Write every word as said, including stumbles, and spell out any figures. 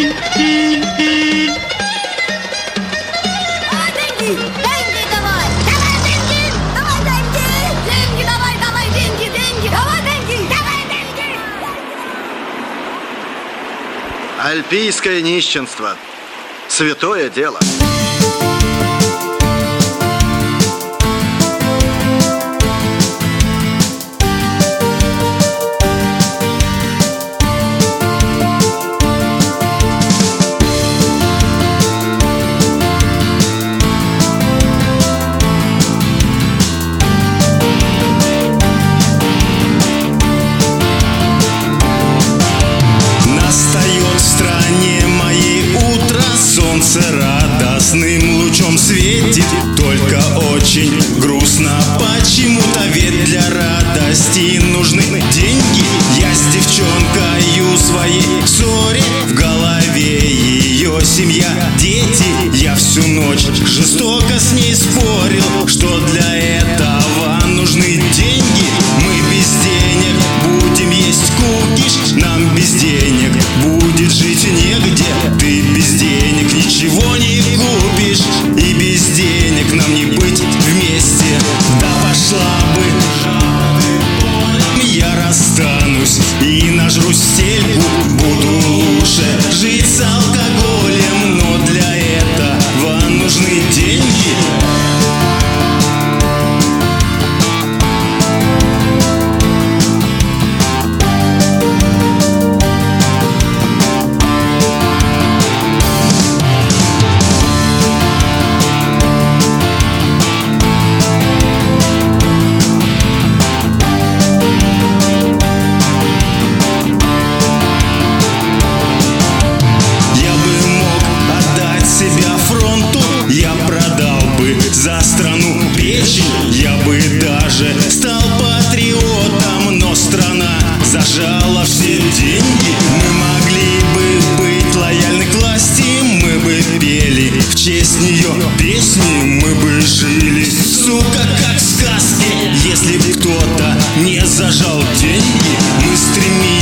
Альпийское нищенство. Святое дело. Солнце радостным лучом светит, только очень грустно почему-то, ведь для радости нужны деньги. Я с девчонкою своей в ссоре, в голове ее семья, дети. Я всю ночь жестоко с ней спорил, что для этого нужны деньги. Мы без денег будем есть кукиш, нам без денег будет жить негде. Ты без денег ничего не купишь, и без денег нам не быть вместе. Да пошла бы, я расстанусь и нажрусь стельку. Буду лучше жить с алкоголем, но для этого нужны деньги. Я продал бы за страну печень, я бы даже стал патриотом, но страна зажала все деньги. Мы могли бы быть лояльны к власти, мы бы пели в честь нее песни, мы бы жили, сука, как в сказке, если бы кто-то не зажал деньги. Мы стремились